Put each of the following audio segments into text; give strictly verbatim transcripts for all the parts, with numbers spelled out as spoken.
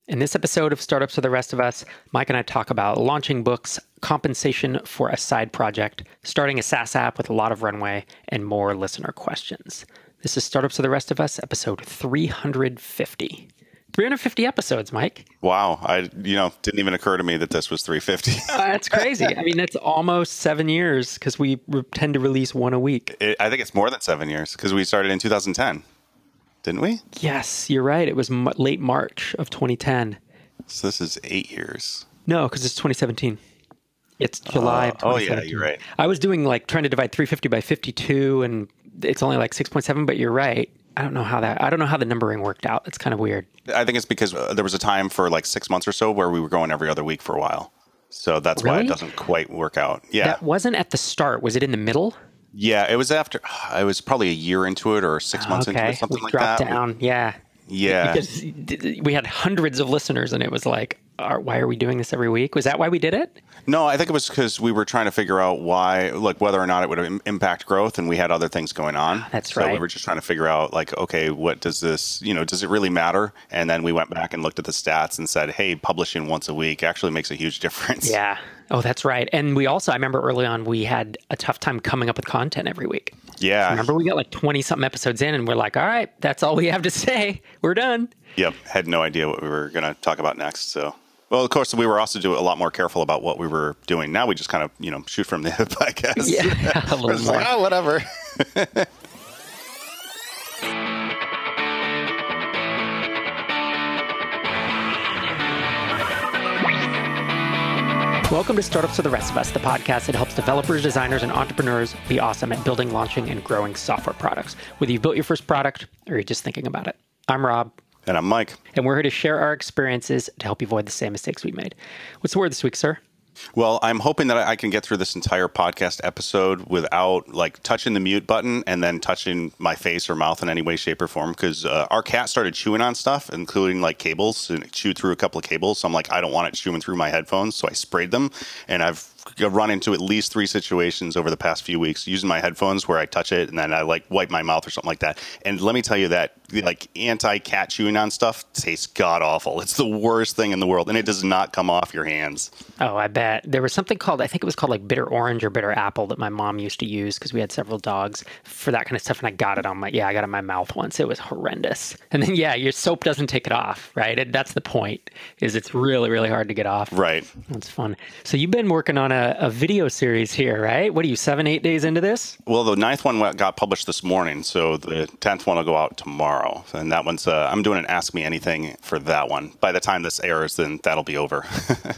In this episode of Startups for the Rest of Us, Mike and I talk about launching books, compensation for a side project, starting a SaaS app with a lot of runway, and more listener questions. This is Startups for the Rest of Us, episode three hundred fifty. three hundred fifty episodes, Mike. Wow. I, you know, didn't even occur to me that this was three hundred fifty. uh, that's crazy. I mean, that's almost seven years because we re- tend to release one a week. It, I think it's more than seven years because we started in two thousand ten. Didn't we? Yes, you're right. It was m- late March of twenty ten. So this is eight years. No, because it's twenty seventeen. It's July uh, of twenty seventeen. Oh, yeah, you're right. I was doing like trying to divide three hundred fifty by fifty-two, and it's only like six point seven, but you're right. I don't know how that, I don't know how the numbering worked out. It's kind of weird. I think it's because uh, there was a time for like six months or so where we were going every other week for a while. So that's Really? why it doesn't quite work out. Yeah. That wasn't at the start. Was it in the middle? Yeah, it was after, I was probably a year into it or six months okay. into it, something we like dropped that. down. Yeah. Yeah. Because we had hundreds of listeners and it was like, are, why are we doing this every week? Was that why we did it? No, I think it was because we were trying to figure out why, like whether or not it would im- impact growth, and we had other things going on. That's so right. we were just trying to figure out, like, okay, what does this, you know, does it really matter? And then we went back and looked at the stats and said, hey, publishing once a week actually makes a huge difference. Yeah. Oh, that's right. And we also, I remember early on, we had a tough time coming up with content every week. Yeah. Remember, we got like twenty something episodes in and we're like, all right, that's all we have to say. We're done. Yep. Had no idea what we were going to talk about next. So, well, of course, we were also doing a lot more careful about what we were doing. Now we just kind of, you know, shoot from the hip, I guess. Yeah. A little more. Like, oh, whatever. Welcome to Startups for the Rest of Us, the podcast that helps developers, designers, and entrepreneurs be awesome at building, launching, and growing software products, whether you've built your first product or you're just thinking about it. I'm Rob. And I'm Mike. And we're here to share our experiences to help you avoid the same mistakes we made. What's the word this week, sir? Well, I'm hoping that I can get through this entire podcast episode without like touching the mute button and then touching my face or mouth in any way, shape, or form. Because uh, our cat started chewing on stuff, including like cables, and it chewed through a couple of cables. So I'm like, I don't want it chewing through my headphones. So I sprayed them, and I've run into at least three situations over the past few weeks using my headphones where I touch it and then I like wipe my mouth or something like that. And let me tell you that like anti-cat chewing on stuff tastes god awful. It's the worst thing in the world, and it does not come off your hands. Oh, I bet. There was something called, I think it was called like bitter orange or bitter apple that my mom used to use because we had several dogs for that kind of stuff. And I got it on my, yeah, I got it in my mouth once. It was horrendous. And then, yeah, your soap doesn't take it off, right? And that's the point, is it's really, really hard to get off. Right. That's fun. So you've been working on a, a video series here, right? What are you, seven, eight days into this? Well, the ninth one got published this morning, so the tenth one will go out tomorrow. And that one's, uh, I'm doing an Ask Me Anything for that one. By the time this airs, then that'll be over.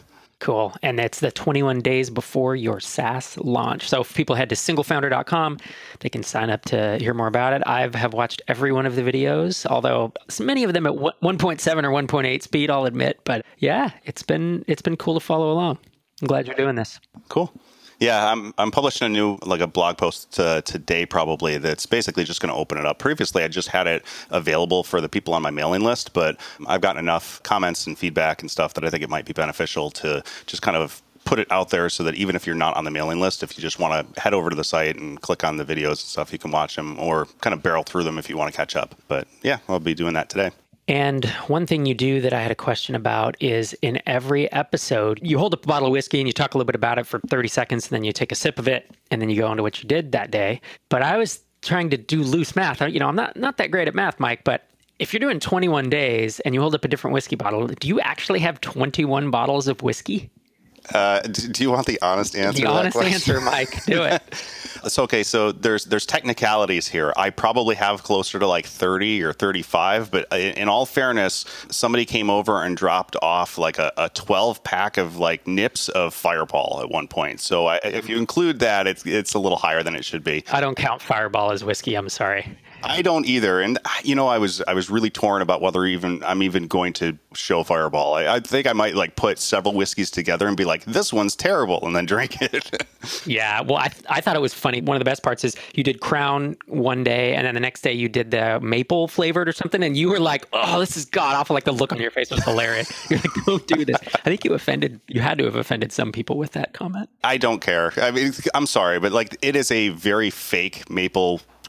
Cool. And it's the twenty-one days before your SaaS launch. So if people head to single founder dot com, they can sign up to hear more about it. I have watched every one of the videos, although many of them at one point seven or one point eight speed, I'll admit. But yeah, it's been it's been cool to follow along. I'm glad you're doing this. Cool. Yeah, I'm I'm publishing a new like a blog post uh, today probably that's basically just going to open it up. Previously, I just had it available for the people on my mailing list, but I've gotten enough comments and feedback and stuff that I think it might be beneficial to just kind of put it out there so that even if you're not on the mailing list, if you just want to head over to the site and click on the videos and stuff, you can watch them or kind of barrel through them if you want to catch up. But yeah, I'll be doing that today. And one thing you do that I had a question about is in every episode, you hold up a bottle of whiskey and you talk a little bit about it for thirty seconds, and then you take a sip of it, and then you go into what you did that day. But I was trying to do loose math. You know, I'm not, not that great at math, Mike, but if you're doing twenty-one days and you hold up a different whiskey bottle, do you actually have twenty-one bottles of whiskey? Uh, do, do you want the honest answer? The to that honest question? answer, Mike. Do it. It's okay. So there's there's technicalities here. I probably have closer to like thirty or thirty-five, but in, in all fairness, somebody came over and dropped off like a, a twelve pack of like nips of Fireball at one point. So I, if you include that, it's it's a little higher than it should be. I don't count Fireball as whiskey. I'm sorry. I don't either, and you know, I was I was really torn about whether even I'm even going to show Fireball. I, I think I might like put several whiskeys together and be like, "This one's terrible," and then drink it. Yeah, well, I I thought it was funny. One of the best parts is you did Crown one day, and then the next day you did the maple flavored or something, and you were like, "Oh, this is god awful!" Like the look on your face was hilarious. You're like, "Don't do this." I think you offended. You had to have offended some people with that comment. I don't care. I mean, I'm sorry, but like, it is a very fake maple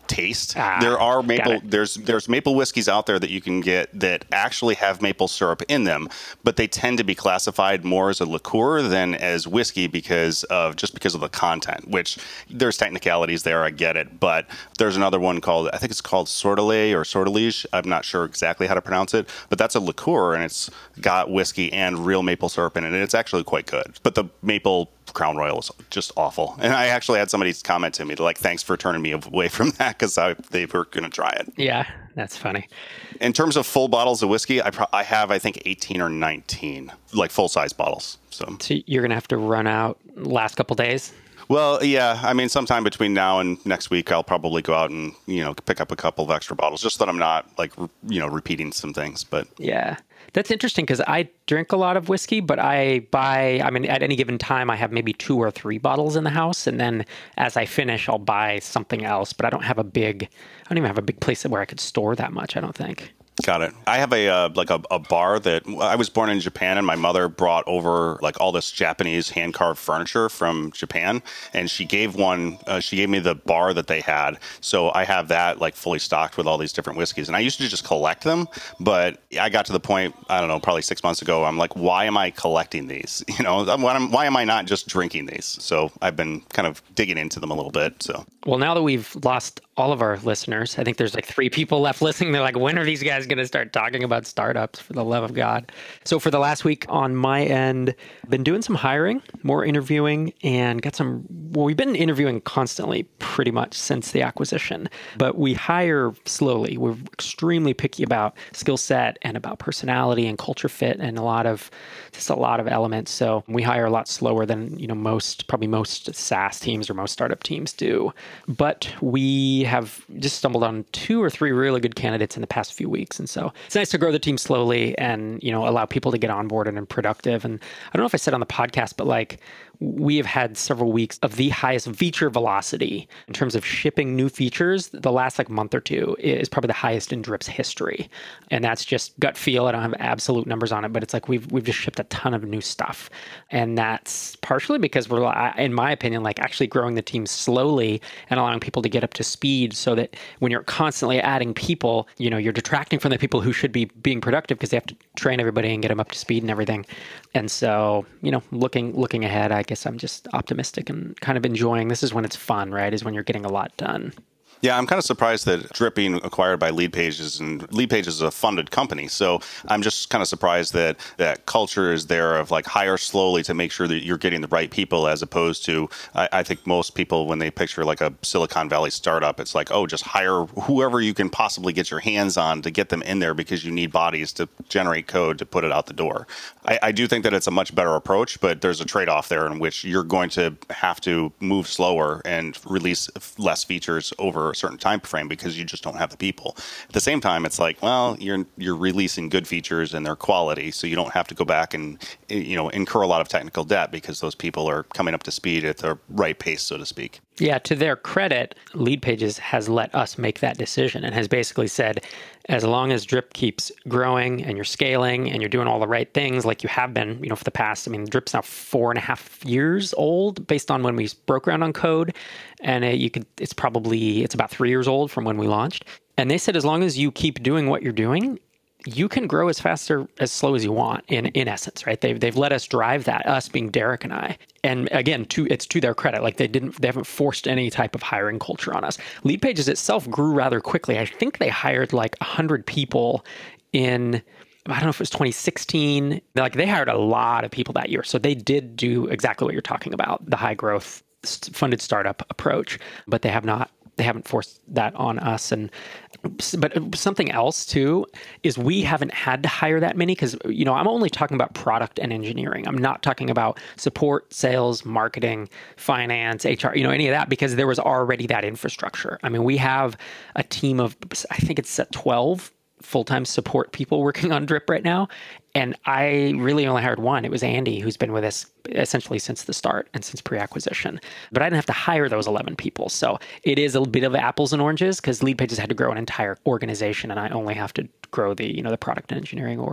taste. Ah, there are maple it. there's there's maple whiskeys out there that you can get that actually have maple syrup in them, but they tend to be classified more as a liqueur than as whiskey because of just because of the content, which there's technicalities there, I get it, but there's another one called, I think it's called Sortilege or Sortilege. I'm not sure exactly how to pronounce it, but that's a liqueur and it's got whiskey and real maple syrup in it, and it's actually quite good. But the maple Crown Royal is just awful. And I actually had somebody comment to me, like, thanks for turning me away from that because they were going to try it. Yeah, that's funny. In terms of full bottles of whiskey, I, pro- I have, I think, eighteen or nineteen, like full-size bottles. So, so you're going to have to run out last couple days? Well, yeah. I mean, sometime between now and next week, I'll probably go out and, you know, pick up a couple of extra bottles, just so that I'm not, like, re- you know, repeating some things. But yeah. That's interesting because I drink a lot of whiskey, but I buy, I mean, at any given time, I have maybe two or three bottles in the house. And then as I finish, I'll buy something else. But I don't have a big, I don't even have a big place where I could store that much, I don't think. Got it. I have a uh, like a, a bar that I was born in Japan, and my mother brought over like all this Japanese hand carved furniture from Japan, and she gave one. Uh, she gave me the bar that they had, so I have that like fully stocked with all these different whiskeys. And I used to just collect them, but I got to the point, I don't know, probably six months ago. I'm like, why am I collecting these? You know, why am, why am I not just drinking these? So I've been kind of digging into them a little bit. So well, now that we've lost all of our listeners, I think there's like three people left listening. They're like, when are these guys going to start talking about startups, for the love of God? So for the last week on my end, been doing some hiring, more interviewing, and got some, well, we've been interviewing constantly pretty much since the acquisition, but we hire slowly. We're extremely picky about skill set and about personality and culture fit and a lot of, just a lot of elements. So we hire a lot slower than, you know, most, probably most SaaS teams or most startup teams do. But we have just stumbled on two or three really good candidates in the past few weeks. And so it's nice to grow the team slowly and, you know, allow people to get on board and productive. And I don't know if I said on the podcast, but like we have had several weeks of the highest feature velocity in terms of shipping new features. The last like month or two is probably the highest in Drip's history. And that's just gut feel. I don't have absolute numbers on it, but it's like we've we've just shipped a ton of new stuff. And that's partially because we're, in my opinion, like actually growing the team slowly and allowing people to get up to speed so that when you're constantly adding people, you know, you're detracting from the people who should be being productive because they have to train everybody and get them up to speed and everything. And so, you know, looking looking ahead, I guess I'm just optimistic and kind of enjoying. This is when it's fun, right? Is when you're getting a lot done. Yeah, I'm kind of surprised that Drip being acquired by Leadpages, and Leadpages is a funded company. So I'm just kind of surprised that that culture is there of like hire slowly to make sure that you're getting the right people, as opposed to, I, I think most people, when they picture like a Silicon Valley startup, it's like, oh, just hire whoever you can possibly get your hands on to get them in there because you need bodies to generate code to put it out the door. I, I do think that it's a much better approach, but there's a trade-off there in which you're going to have to move slower and release less features over a certain time frame because you just don't have the people. At the same time, it's like, well, you're you're releasing good features and they're quality, so you don't have to go back and, you know, incur a lot of technical debt because those people are coming up to speed at the right pace, so to speak. Yeah, to their credit, Leadpages has let us make that decision and has basically said, as long as Drip keeps growing and you're scaling and you're doing all the right things like you have been, you know, for the past, I mean, Drip's now four and a half years old based on when we broke ground on code. And it, you could, it's probably, it's about three years old from when we launched. And they said, as long as you keep doing what you're doing, you can grow as fast or as slow as you want in, in essence, right? They've, they've let us drive that, us being Derek and I. And again, to, it's to their credit. Like they didn't, they haven't forced any type of hiring culture on us. Leadpages itself grew rather quickly. I think they hired like one hundred people in, I don't know if it was twenty sixteen. Like they hired a lot of people that year. So they did do exactly what you're talking about, the high growth funded startup approach, but they have not They haven't forced that on us. And but something else too is we haven't had to hire that many because, you know, I'm only talking about product and engineering. I'm not talking about support, sales, marketing, finance, H R, you know, any of that, because there was already that infrastructure. I mean, we have a team of, I think it's at twelve full-time support people working on Drip right now. And I really only hired one. It was Andy, who's been with us essentially since the start and since pre-acquisition. But I didn't have to hire those eleven people. So it is a bit of apples and oranges because Leadpages had to grow an entire organization and I only have to grow the, you know, the product and engineering org.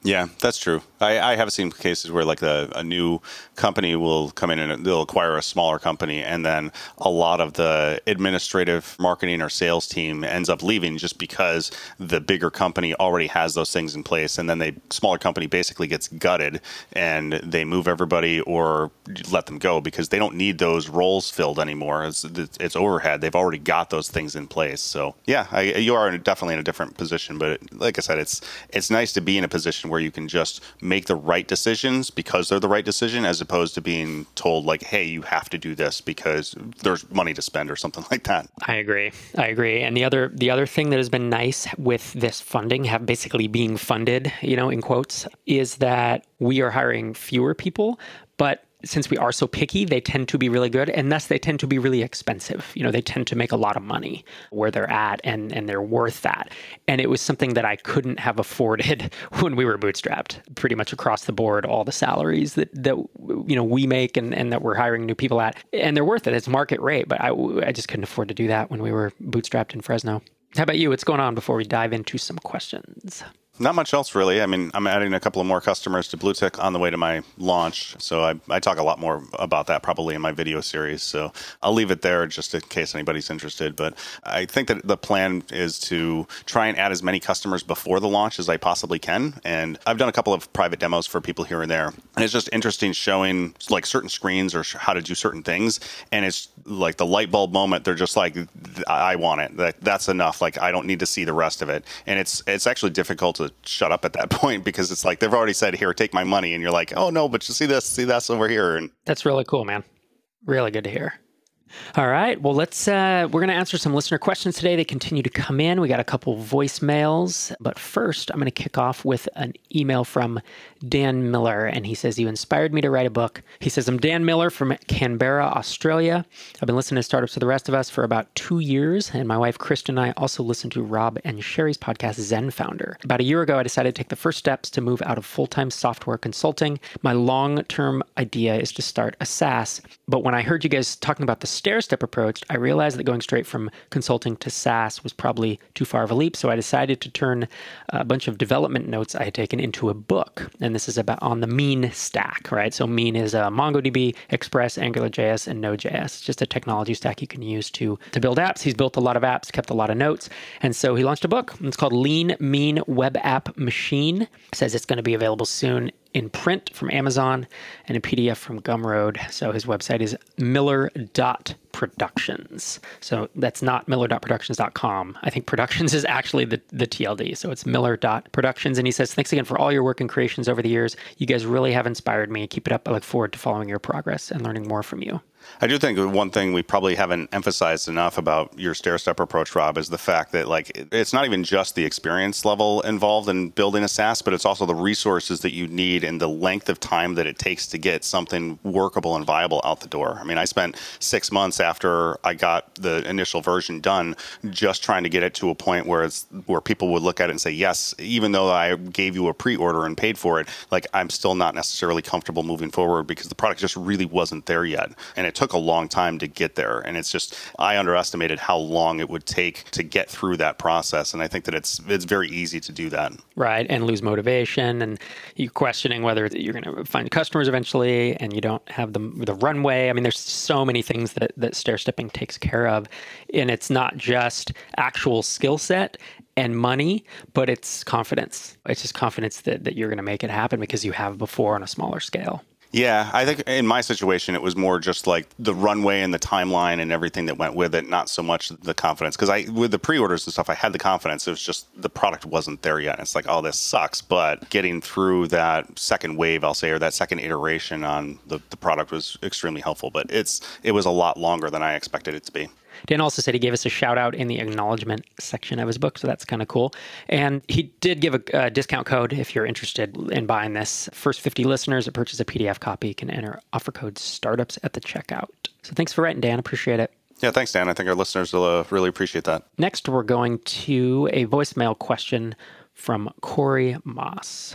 Yeah, that's true. I, I have seen cases where like the, a new company will come in and they'll acquire a smaller company, and then a lot of the administrative marketing or sales team ends up leaving just because the bigger company already has those things in place, and then the smaller company basically gets gutted and they move everybody or let them go because they don't need those roles filled anymore. It's, it's overhead. They've already got those things in place. So yeah, I, you are definitely in a different position. But like I said, it's it's nice to be in a position where you can just make the right decisions because they're the right decision, as opposed to being told like, hey, you have to do this because there's money to spend or something like that. I agree. I agree. And the other the other thing that has been nice with this funding, have basically being funded, you know, in quotes, is that we are hiring fewer people, but since we are so picky, they tend to be really good, and thus they tend to be really expensive. You know, they tend to make a lot of money where they're at, and, and they're worth that. And it was something that I couldn't have afforded when we were bootstrapped. Pretty much across the board, all the salaries that, that you know we make and, and that we're hiring new people at, and they're worth it. It's market rate, but I, I just couldn't afford to do that when we were bootstrapped in Fresno. How about you? What's going on before we dive into some questions? Not much else, really. I mean, I'm adding a couple of more customers to BlueTick on the way to my launch. So I, I talk a lot more about that probably in my video series. So I'll leave it there just in case anybody's interested. But I think that the plan is to try and add as many customers before the launch as I possibly can. And I've done a couple of private demos for people here and there. And it's just interesting showing like certain screens or how to do certain things. And it's like the light bulb moment. They're just like, I want it. That, that's enough. Like, I don't need to see the rest of it. And it's it's actually difficult to shut up at that point because it's like they've already said, here, take my money. And you're like, oh, no, but you see this, see that's over here. And that's really cool, man. Really good to hear. All right. Well, let's, uh, we're going to answer some listener questions today. They continue to come in. We got a couple voicemails, but first I'm going to kick off with an email from Dan Miller. And he says, you inspired me to write a book. He says, I'm Dan Miller from Canberra, Australia. I've been listening to Startups for the Rest of Us for about two years. And my wife, Kristen, and I also listen to Rob and Sherry's podcast, Zen Founder. About a year ago, I decided to take the first steps to move out of full-time software consulting. My long-term idea is to start a SaaS. But when I heard you guys talking about the stair-step approach, I realized that going straight from consulting to SaaS was probably too far of a leap. So I decided to turn a bunch of development notes I had taken into a book. And this is about on the Mean stack, right? So Mean is uh, MongoDB, Express, AngularJS, and Node.js. It's just a technology stack you can use to, to build apps. He's built a lot of apps, kept a lot of notes. And so he launched a book. It's called Lean Mean Web App Machine. It says it's going to be available soon in print from Amazon and in P D F from Gumroad. So his website is miller dot productions. So that's not miller dot productions dot com. I think productions is actually the, the T L D. So it's miller dot productions. And he says, thanks again for all your work and creations over the years. You guys really have inspired me. Keep it up. I look forward to following your progress and learning more from you. I do think one thing we probably haven't emphasized enough about your stair-step approach, Rob, is the fact that like it's not even just the experience level involved in building a SaaS, but it's also the resources that you need and the length of time that it takes to get something workable and viable out the door. I mean, I spent six months after I got the initial version done just trying to get it to a point where it's where people would look at it and say, yes, even though I gave you a pre-order and paid for it, like I'm still not necessarily comfortable moving forward because the product just really wasn't there yet. And it took a long time to get there. And it's just, I underestimated how long it would take to get through that process. And I think that it's it's very easy to do that. Right. And lose motivation. And you questioning whether you're going to find customers eventually and you don't have the, the runway. I mean, there's so many things that, that stair-stepping takes care of. And it's not just actual skill set and money, but it's confidence. It's just confidence that, that you're going to make it happen because you have before on a smaller scale. Yeah, I think in my situation, it was more just like the runway and the timeline and everything that went with it, not so much the confidence. Because I, with the pre-orders and stuff, I had the confidence. It was just the product wasn't there yet. It's like, oh, this sucks. But getting through that second wave, I'll say, or that second iteration on the, the product was extremely helpful. But it's it was a lot longer than I expected it to be. Dan also said he gave us a shout out in the acknowledgement section of his book, so that's kind of cool. And he did give a, a discount code if you're interested in buying this. First fifty listeners that purchase a P D F copy can enter offer code STARTUPS at the checkout. So thanks for writing, Dan. Appreciate it. Yeah, thanks, Dan. I think our listeners will uh, really appreciate that. Next, we're going to a voicemail question from Corey Moss.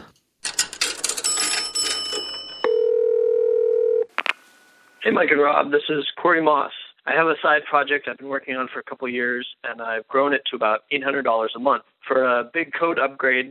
Hey, Mike and Rob. This is Corey Moss. I have a side project I've been working on for a couple of years, and I've grown it to about eight hundred dollars a month. For a big code upgrade,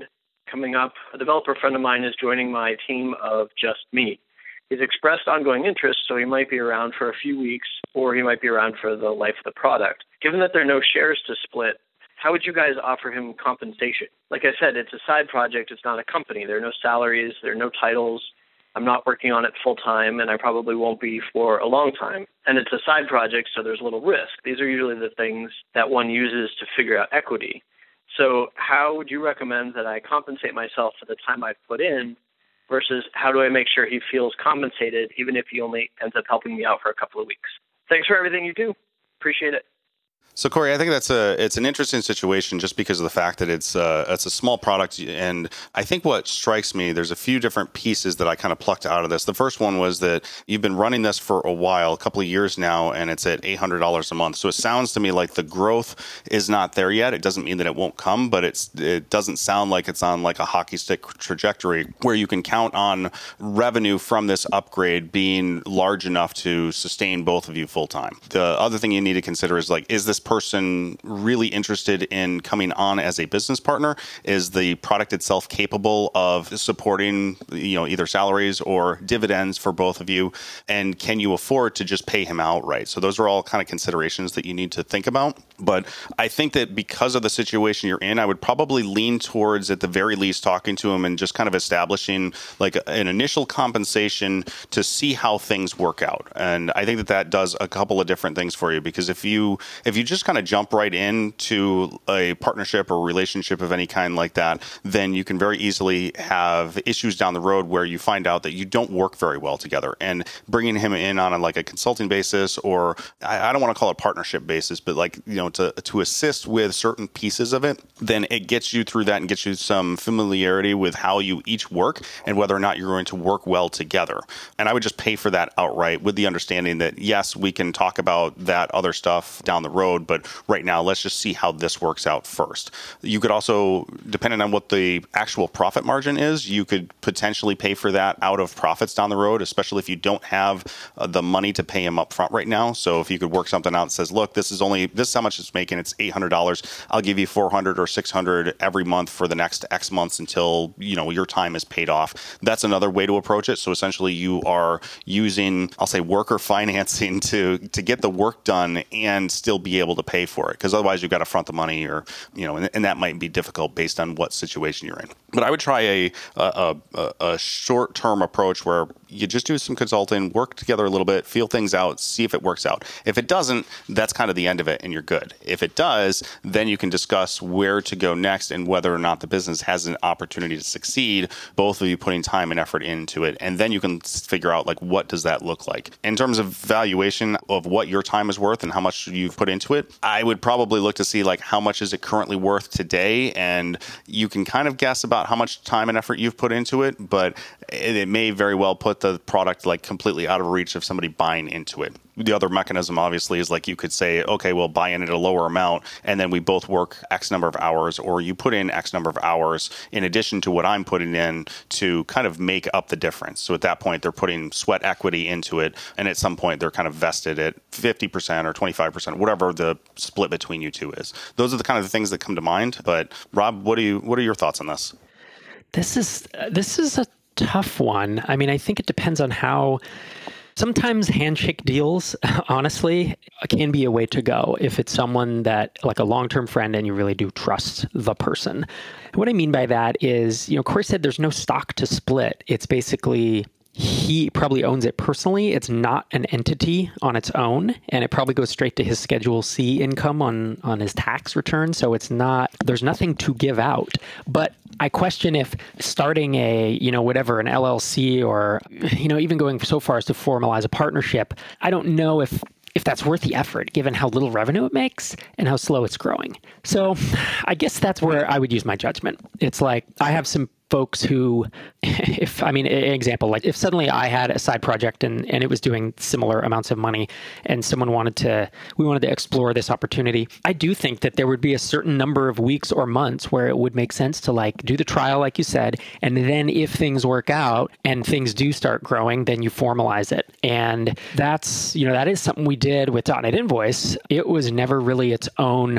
coming up. A developer friend of mine is joining my team of Just Me. He's expressed ongoing interest, so he might be around for a few weeks, or he might be around for the life of the product. Given that there are no shares to split, how would you guys offer him compensation? Like I said, it's a side project. It's not a company. There are no salaries. There are no titles. I'm not working on it full time, and I probably won't be for a long time. And it's a side project, so there's little risk. These are usually the things that one uses to figure out equity. So how would you recommend that I compensate myself for the time I've put in versus how do I make sure he feels compensated even if he only ends up helping me out for a couple of weeks? Thanks for everything you do. Appreciate it. So Corey, I think that's a it's an interesting situation just because of the fact that it's uh, it's a small product, and I think what strikes me, there's a few different pieces that I kind of plucked out of this. The first one was that you've been running this for a while, a couple of years now, and it's at eight hundred dollars a month. So it sounds to me like the growth is not there yet. It doesn't mean that it won't come, but it's it doesn't sound like it's on like a hockey stick trajectory where you can count on revenue from this upgrade being large enough to sustain both of you full time. The other thing you need to consider is like, is this person really interested in coming on as a business partner? Is the product itself capable of supporting, you know, either salaries or dividends for both of you? And can you afford to just pay him outright? So those are all kind of considerations that you need to think about. But I think that because of the situation you're in, I would probably lean towards, at the very least, talking to him and just kind of establishing like an initial compensation to see how things work out. And I think that that does a couple of different things for you, because if you if you just kind of jump right into a partnership or relationship of any kind like that, then you can very easily have issues down the road where you find out that you don't work very well together. And bringing him in on a, like a consulting basis, or I, I don't want to call it a partnership basis, but like, you know, to to assist with certain pieces of it, then it gets you through that and gets you some familiarity with how you each work and whether or not you're going to work well together. And I would just pay for that outright with the understanding that, yes, we can talk about that other stuff down the road, but right now, let's just see how this works out first. You could also, depending on what the actual profit margin is, you could potentially pay for that out of profits down the road, especially if you don't have uh, the money to pay him up front right now. So if you could work something out that says, look, this is only, this is how much it's making, it's eight hundred dollars. I'll give you four hundred or six hundred every month for the next X months until, you know, your time is paid off. That's another way to approach it. So essentially you are using, I'll say, worker financing to, to get the work done and still be able to pay for it, because otherwise you've got to front the money, or, you know, and, and that might be difficult based on what situation you're in. But I would try a, a, a, a short-term approach where you just do some consulting, work together a little bit, feel things out, see if it works out. If it doesn't, that's kind of the end of it and you're good. If it does, then you can discuss where to go next and whether or not the business has an opportunity to succeed, both of you putting time and effort into it. And then you can figure out, like, what does that look like? In terms of valuation of what your time is worth and how much you've put into it, I would probably look to see, like, how much is it currently worth today? And you can kind of guess about how much time and effort you've put into it, but it, it may very well put the product like completely out of reach of somebody buying into it. The other mechanism obviously is, like, you could say, okay, we'll buy in at a lower amount and then we both work X number of hours, or you put in X number of hours in addition to what I'm putting in to kind of make up the difference. So at that point, they're putting sweat equity into it. And at some point, they're kind of vested at fifty percent or twenty-five percent, whatever the split between you two is. Those are the kind of things that come to mind. But Rob, what do you, what are your thoughts on this? This is, uh, this is a tough one. I mean, I think it depends on how. Sometimes handshake deals, honestly, can be a way to go if it's someone that, like a long-term friend, and you really do trust the person. What I mean by that is, you know, Corey said there's no stock to split. It's basically he probably owns it personally. It's not an entity on its own, and it probably goes straight to his Schedule C income on, on his tax return. So it's not, there's nothing to give out. But I question if starting a, you know, whatever, an L L C, or, you know, even going so far as to formalize a partnership, I don't know if if that's worth the effort, given how little revenue it makes and how slow it's growing. So I guess that's where I would use my judgment. It's like, I have some folks who, if, I mean, an example, like if suddenly I had a side project and, and it was doing similar amounts of money and someone wanted to, we wanted to explore this opportunity, I do think that there would be a certain number of weeks or months where it would make sense to, like, do the trial, like you said, and then if things work out and things do start growing, then you formalize it. And that's, you know, that is something we did with .dot net Invoice. It was never really its own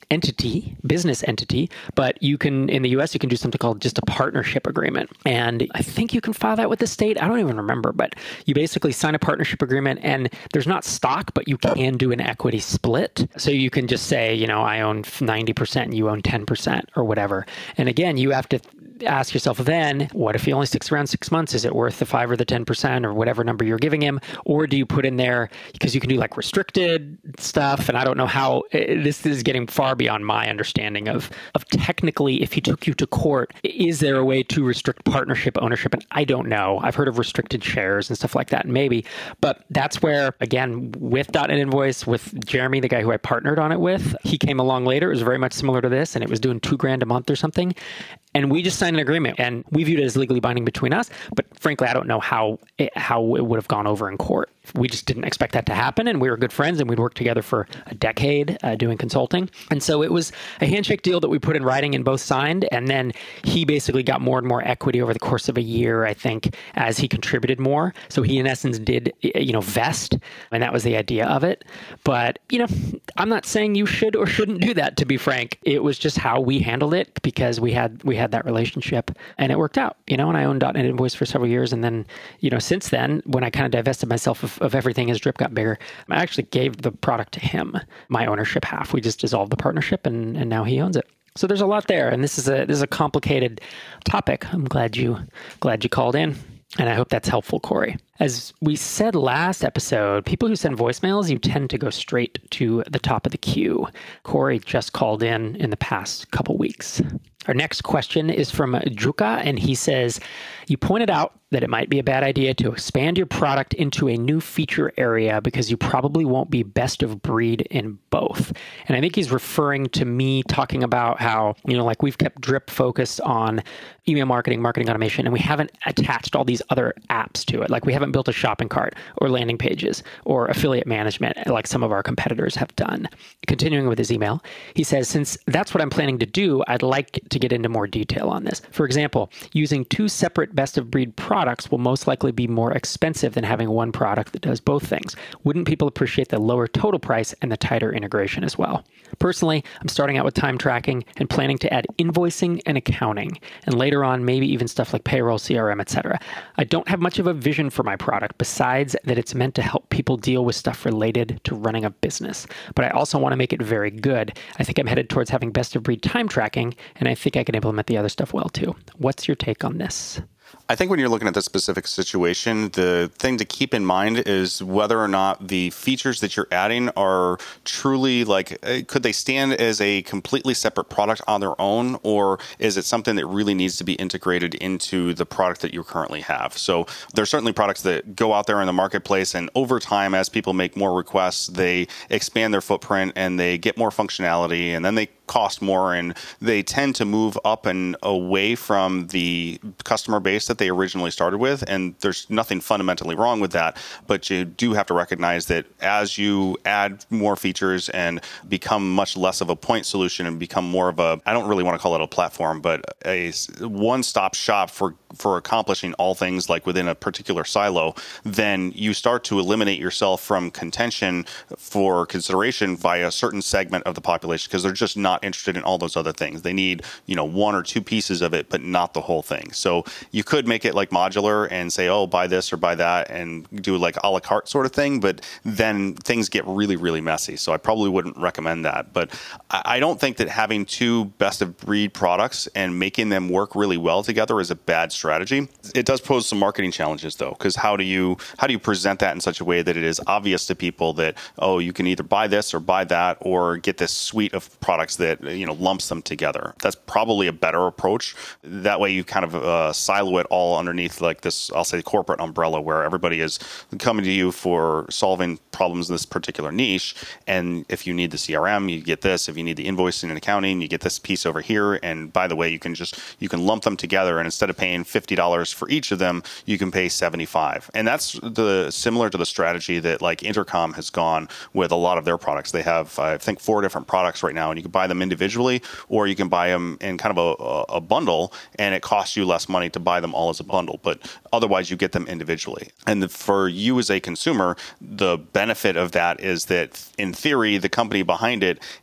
entity, business entity, but you can, in the U S, you can do something called just a partnership agreement. And I think you can file that with the state. I don't even remember, but you basically sign a partnership agreement and there's not stock, but you can do an equity split. So you can just say, you know, I own ninety percent and you own ten percent or whatever. And again, you have to ask yourself then, what if he only sticks around six months? Is it worth the five or the ten percent or whatever number you're giving him? Or do you put in there, because you can do like restricted stuff. And I don't know how, this is getting far beyond my understanding of, of technically, if he took you to court, is there a way to restrict partnership ownership? And I don't know. I've heard of restricted shares and stuff like that, maybe. But that's where, again, with .NET Invoice, with Jeremy, the guy who I partnered on it with, he came along later. It was very much similar to this, and it was doing two grand a month or something. And we just signed an agreement, and we viewed it as legally binding between us. But frankly, I don't know how it, how it would have gone over in court. We just didn't expect that to happen, and we were good friends, and we'd worked together for a decade uh, doing consulting. And so it was a handshake deal that we put in writing and both signed, and then he basically got more and more equity over the course of a year, I think, as he contributed more. So he, in essence, did, you know, vest, and that was the idea of it. But, you know, I'm not saying you should or shouldn't do that, to be frank. It was just how we handled it because we had we had that relationship, and it worked out, you know, and I owned .NET Invoice for several years, and then, you know, since then, when I kind of divested myself of of everything as Drip got bigger, I actually gave the product to him, my ownership half. We just dissolved the partnership, and, and now he owns it. So there's a lot there, and this is a this is a complicated topic. I'm glad you glad you called in, and I hope that's helpful, Corey. As we said last episode, people who send voicemails, you tend to go straight to the top of the queue. Corey just called in in the past couple weeks. Our next question is from Juka, and he says, you pointed out that it might be a bad idea to expand your product into a new feature area because you probably won't be best of breed in both. And I think he's referring to me talking about how, you know, like we've kept Drip focused on email marketing, marketing automation, and we haven't attached all these other apps to it. Like we haven't built a shopping cart or landing pages or affiliate management like some of our competitors have done. Continuing with his email, he says, since that's what I'm planning to do, I'd like to get into more detail on this. For example, using two separate best-of-breed products will most likely be more expensive than having one product that does both things. Wouldn't people appreciate the lower total price and the tighter integration as well? Personally, I'm starting out with time tracking and planning to add invoicing and accounting, and later on, maybe even stuff like payroll, C R M, et cetera. I don't have much of a vision for my product besides that it's meant to help people deal with stuff related to running a business. But I also want to make it very good. I think I'm headed towards having best-of-breed time tracking, and I think I can implement the other stuff well too. What's your take on this? I think when you're looking at this specific situation, the thing to keep in mind is whether or not the features that you're adding are truly like, could they stand as a completely separate product on their own, or is it something that really needs to be integrated into the product that you currently have? So there's certainly products that go out there in the marketplace, and over time, as people make more requests, they expand their footprint and they get more functionality, and then they cost more, and they tend to move up and away from the customer base that they originally started with. And there's nothing fundamentally wrong with that, but you do have to recognize that as you add more features and become much less of a point solution and become more of a, I don't really want to call it a platform, but a one-stop shop for for accomplishing all things like within a particular silo, then you start to eliminate yourself from contention for consideration by a certain segment of the population, because they're just not interested in all those other things. They need, you know, one or two pieces of it, but not the whole thing. So you could make it like modular and say, oh, buy this or buy that, and do like a la carte sort of thing, but then things get really, really messy. So I probably wouldn't recommend that. But I don't think that having two best of breed products and making them work really well together is a bad strategy. strategy. It does pose some marketing challenges though, because how do you how do you present that in such a way that it is obvious to people that, oh, you can either buy this or buy that, or get this suite of products that, you know, lumps them together. That's probably a better approach. That way you kind of uh, silo it all underneath like this, I'll say, corporate umbrella, where everybody is coming to you for solving problems in this particular niche. And if you need the C R M, you get this. If you need the invoicing and accounting, you get this piece over here. And by the way, you can just you can lump them together, and instead of paying fifty dollars for each of them, you can pay seventy-five dollars. And that's the similar to the strategy that like Intercom has gone with a lot of their products. They have, I think, four different products right now, and you can buy them individually, or you can buy them in kind of a, a bundle, and it costs you less money to buy them all as a bundle. But otherwise, you get them individually. And for you as a consumer, the benefit of that is that in theory, the company behind it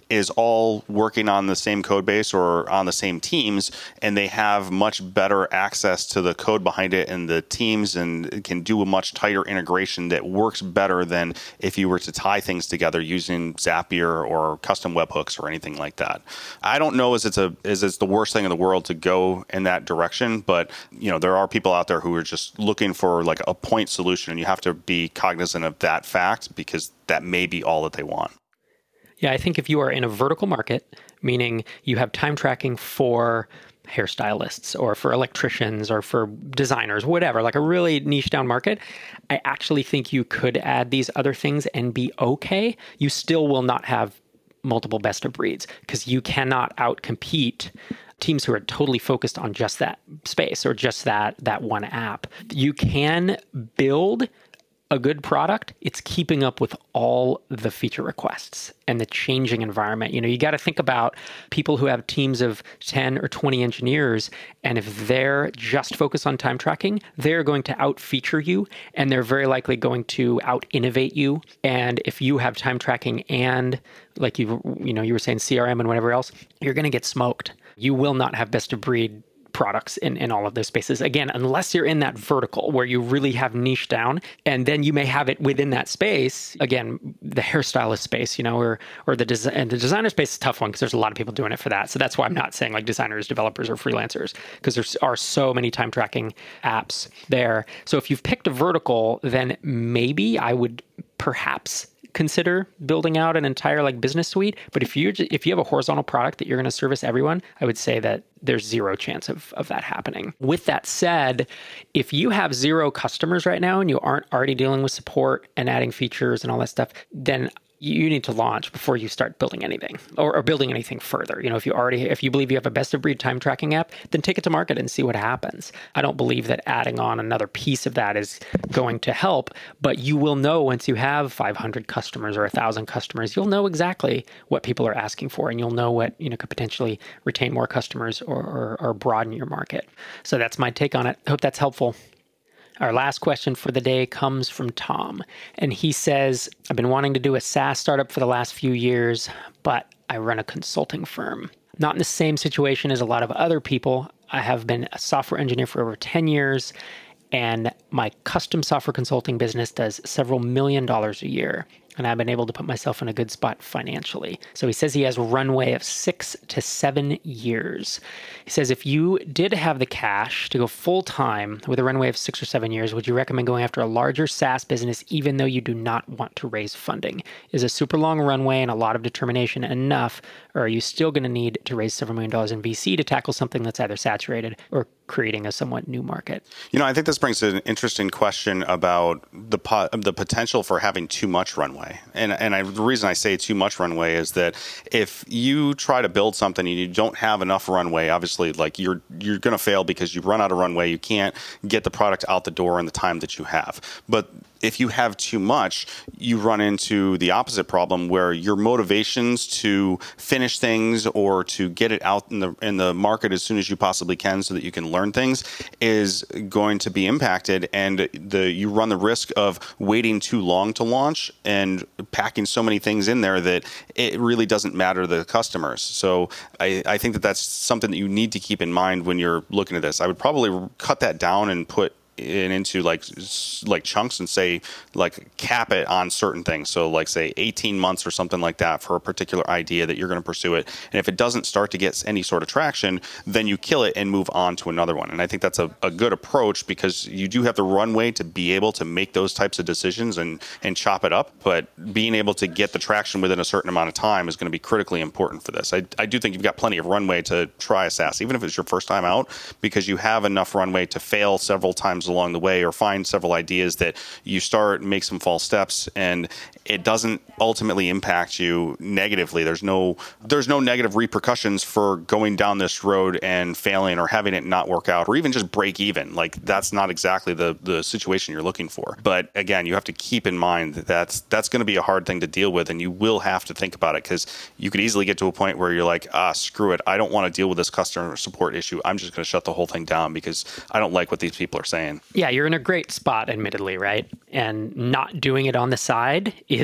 is all working on the same code base or on the same teams, and they have much better access to the code behind it and the teams, and can do a much tighter integration that works better than if you were to tie things together using Zapier or custom webhooks or anything like that. I don't know as it's a as it's the worst thing in the world to go in that direction, but you know, there are people out there who are just looking for like a point solution, and you have to be cognizant of that fact because that may be all that they want. Yeah, I think if you are in a vertical market, meaning you have time tracking for hairstylists or for electricians or for designers, whatever, like a really niche down market, I actually think you could add these other things and be okay. You still will not have multiple best of breeds because you cannot outcompete teams who are totally focused on just that space or just that that one app. You can build a good product. It's keeping up with all the feature requests and the changing environment. You know, you got to think about people who have teams of ten or twenty engineers, and if they're just focused on time tracking, they're going to out-feature you, and they're very likely going to out-innovate you. And if you have time tracking and, like you you know, you were saying C R M and whatever else, you're going to get smoked. You will not have best of breed products in, in all of those spaces. Again, unless you're in that vertical where you really have niche down, and then you may have it within that space. Again, the hairstylist space, you know, or or the design and the designer space is a tough one because there's a lot of people doing it for that. So that's why I'm not saying like designers, developers, or freelancers, because there are so many time tracking apps there. So if you've picked a vertical, then maybe I would perhaps consider building out an entire like business suite. But if you if you have a horizontal product that you're going to service everyone, I would say that there's zero chance of, of that happening. With that said, if you have zero customers right now and you aren't already dealing with support and adding features and all that stuff, then you need to launch before you start building anything or, or building anything further. You know, if you already, if you believe you have a best of breed time tracking app, then take it to market and see what happens. I don't believe that adding on another piece of that is going to help, but you will know once you have five hundred customers or a thousand customers, you'll know exactly what people are asking for, and you'll know what, you know, could potentially retain more customers or, or, or broaden your market. So that's my take on it. I hope that's helpful. Our last question for the day comes from Tom, and he says, I've been wanting to do a SaaS startup for the last few years, but I run a consulting firm. Not in the same situation as a lot of other people. I have been a software engineer for over ten years, and my custom software consulting business does several million dollars a year. And I've been able to put myself in a good spot financially. So he says he has a runway of six to seven years. He says, if you did have the cash to go full time with a runway of six or seven years, would you recommend going after a larger SaaS business even though you do not want to raise funding? Is a super long runway and a lot of determination enough, or are you still going to need to raise several million dollars in V C to tackle something that's either saturated or creating a somewhat new market? You know, I think this brings an interesting question about the po- the potential for having too much runway. And and I, the reason I say too much runway is that if you try to build something and you don't have enough runway, obviously, like you're you're going to fail because you run out of runway. You can't get the product out the door in the time that you have. But if you have too much, you run into the opposite problem where your motivations to finish things or to get it out in the in the market as soon as you possibly can so that you can learn things is going to be impacted, and the you run the risk of waiting too long to launch and packing so many things in there that it really doesn't matter to the customers. So I, I think that that's something that you need to keep in mind when you're looking at this. I would probably cut that down and put it into like like chunks and say like cap it on certain things. So like say eighteen months or something like that for a particular idea that you're going to pursue it. And if it doesn't start to get any sort of traction, then you kill it and move on to another one. And I think that's a, a good approach because you do have the runway to be able to make those types of decisions and, and chop it up. But being able to get the traction within a certain amount of time is going to be critically important for this. I, I do think you've got plenty of runway to try a SaaS, even if it's your first time out, because you have enough runway to fail several times along the way or find several ideas that you start, make some false steps, and it doesn't ultimately impact you negatively. There's no there's no negative repercussions for going down this road and failing or having it not work out or even just break even. Like that's not exactly the the situation you're looking for. But again, you have to keep in mind that that's that's going to be a hard thing to deal with, and you will have to think about it because you could easily get to a point where you're like, ah, screw it. I don't want to deal with this customer support issue. I'm just going to shut the whole thing down because I don't like what these people are saying. Yeah, you're in a great spot, admittedly, right? And not doing it on the side is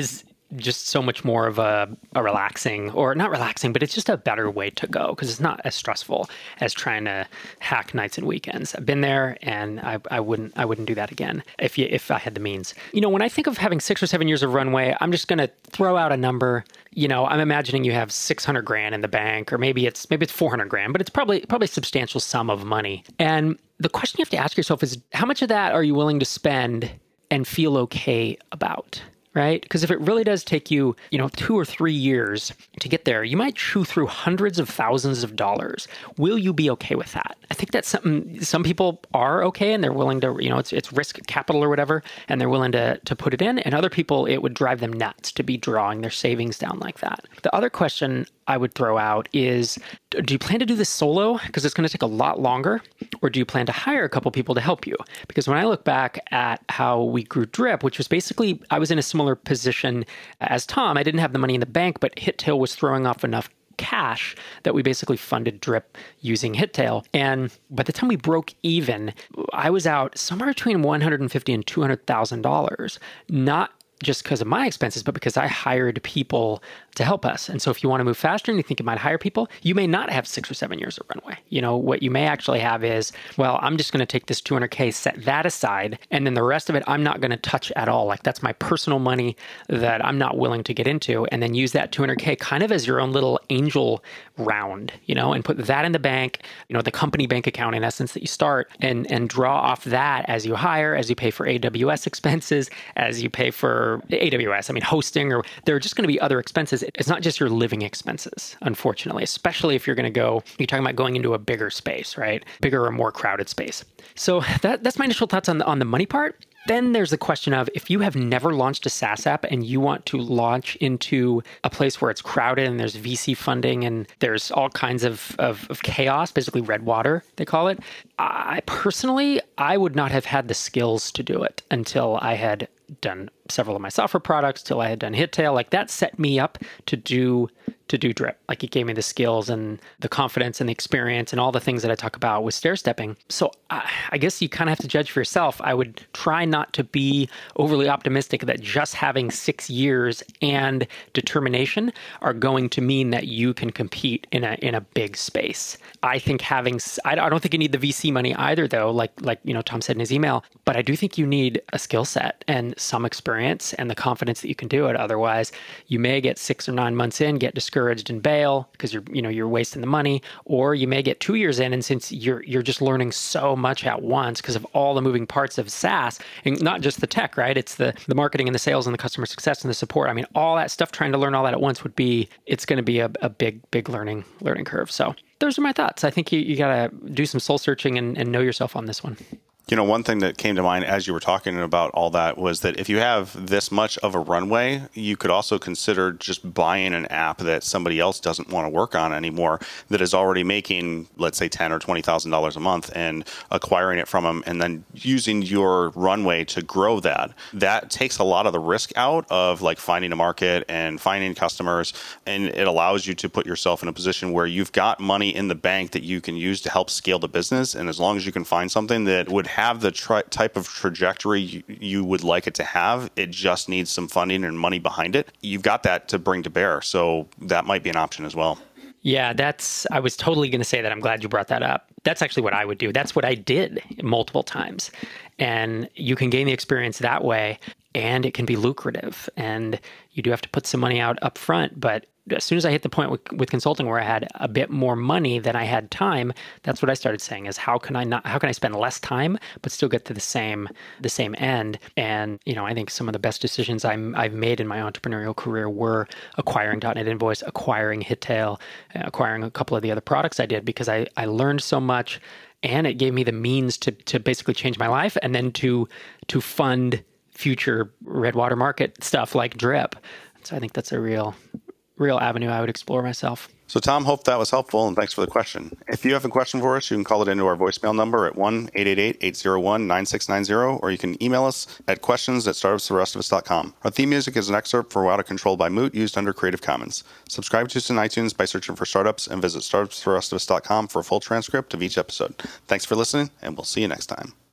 just so much more of a, a relaxing, or not relaxing, but it's just a better way to go because it's not as stressful as trying to hack nights and weekends. I've been there, and I, I wouldn't I wouldn't do that again if you, if I had the means. You know, when I think of having six or seven years of runway, I'm just going to throw out a number. You know, I'm imagining you have six hundred grand in the bank, or maybe it's maybe it's four hundred grand, but it's probably probably a substantial sum of money. And the question you have to ask yourself is, how much of that are you willing to spend and feel okay about? Right? Because if it really does take you, you know, two or three years to get there, you might chew through hundreds of thousands of dollars. Will you be okay with that? I think that's something some people are okay, and they're willing to, you know, it's it's risk capital or whatever, and they're willing to to put it in. And other people, it would drive them nuts to be drawing their savings down like that. The other question I would throw out is, do you plan to do this solo? Because it's going to take a lot longer. Or do you plan to hire a couple people to help you? Because when I look back at how we grew Drip, which was basically, I was in a similar position as Tom. I didn't have the money in the bank, but HitTail was throwing off enough cash that we basically funded Drip using HitTail. And by the time we broke even, I was out somewhere between one hundred fifty thousand dollars and two hundred thousand dollars, not just because of my expenses, but because I hired people to help us. And so if you want to move faster and you think you might hire people, you may not have six or seven years of runway. You know, what you may actually have is, well, I'm just going to take this two hundred K, set that aside, and then the rest of it, I'm not going to touch at all. Like that's my personal money that I'm not willing to get into, and then use that two hundred K kind of as your own little angel round, you know, and put that in the bank, you know, the company bank account in essence that you start, and, and draw off that as you hire, as you pay for A W S expenses, as you pay for A W S, I mean, hosting, or there are just going to be other expenses. It's not just your living expenses, unfortunately, especially if you're going to go, you're talking about going into a bigger space, right? Bigger or more crowded space. So that, that's my initial thoughts on the, on the money part. Then there's the question of, if you have never launched a SaaS app and you want to launch into a place where it's crowded and there's V C funding and there's all kinds of, of, of chaos, basically red water, they call it. I personally, I would not have had the skills to do it until I had done several of my software products, till I had done HitTail. Like that set me up to do to do Drip. Like it gave me the skills and the confidence and the experience and all the things that I talk about with stair stepping. So I, I guess you kind of have to judge for yourself. I would try not to be overly optimistic that just having six years and determination are going to mean that you can compete in a in a big space. I think having, I don't think you need the V C money either, though, like like you know Tom said in his email, but I do think you need a skill set and some experience and the confidence that you can do it. Otherwise, you may get six or nine months in, get discouraged and bail because you're you know you're wasting the money, or you may get two years in, and since you're you're just learning so much at once because of all the moving parts of SaaS, and not just the tech, right? It's the the marketing and the sales and the customer success and the support. I mean, all that stuff. Trying to learn all that at once would be it's going to be a, a big big learning learning curve. So those are my thoughts. I think you, you got to do some soul searching and, and know yourself on this one. You know, one thing that came to mind as you were talking about all that was that if you have this much of a runway, you could also consider just buying an app that somebody else doesn't want to work on anymore, that is already making, let's say, ten thousand dollars or twenty thousand dollars a month, and acquiring it from them, and then using your runway to grow that. That takes a lot of the risk out of like finding a market and finding customers, and it allows you to put yourself in a position where you've got money in the bank that you can use to help scale the business. And as long as you can find something that would have the tri- type of trajectory you, you would like it to have, it just needs some funding and money behind it, you've got that to bring to bear. So that might be an option as well. Yeah, that's, I was totally going to say that. I'm glad you brought that up. That's actually what I would do. That's what I did multiple times. And you can gain the experience that way, and it can be lucrative. And you do have to put some money out up front, but as soon as I hit the point with, with consulting where I had a bit more money than I had time, that's what I started saying is how can I not, how can I spend less time, but still get to the same, the same end? And, you know, I think some of the best decisions I'm, I've made in my entrepreneurial career were acquiring .dot net Invoice, acquiring HitTail, acquiring a couple of the other products I did, because I, I learned so much, and it gave me the means to, to basically change my life, and then to, to fund future Redwater market stuff like Drip. So I think that's a real, real avenue I would explore myself. So Tom, hope that was helpful, and thanks for the question. If you have a question for us, you can call it into our voicemail number at one eight eight eight, eight zero one, nine six nine zero, or you can email us at questions at startups the rest of us dot com. Our theme music is an excerpt from Out of Control by Moot, used under Creative Commons. Subscribe to us on iTunes by searching for Startups, and visit startups the rest of us dot com for a full transcript of each episode. Thanks for listening, and we'll see you next time.